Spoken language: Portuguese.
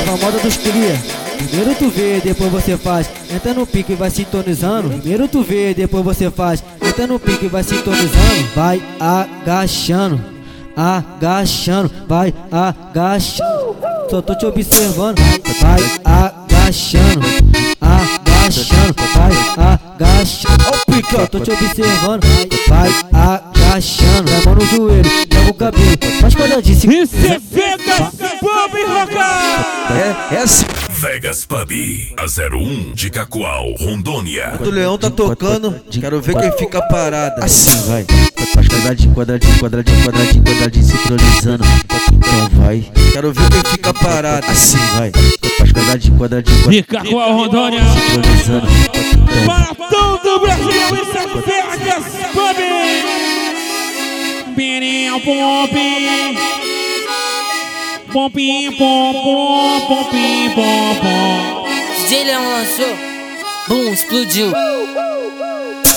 nova moda dos cria. Primeiro tu vê, depois você faz. Entra no pique e vai sintonizando. Primeiro tu vê, depois você faz. Entra no pique e vai sintonizando. Vai agachando, agachando, vai agachando. Só tô te observando. Vai agachando, agachando, vai agachando. Ó o pique, ó, tô te observando. Vai agachando, vai mão no joelho, joga o cabelo, faz quadradinho. Isso é Vegas Pub Rock! É assim. Vegas Pub, a 01 de Cacoal, Rondônia. O Leão tá tocando, quero ver quem fica parada. Assim vai, faz quadradinho, quadradinho, quadradinho, quadradinho, quadradinho, sincronizando. Então vai, Quero ver quem fica parada. assim vai, faz quadradinho, quadradinho, De Cacoal, Rondônia! sincronizando. Para todo o Brasil, isso é Vegas Pub! Pirinho, pompim! Pompim, pom, pom, pompim, pom, pom. DJ Leão lançou, bum, explodiu.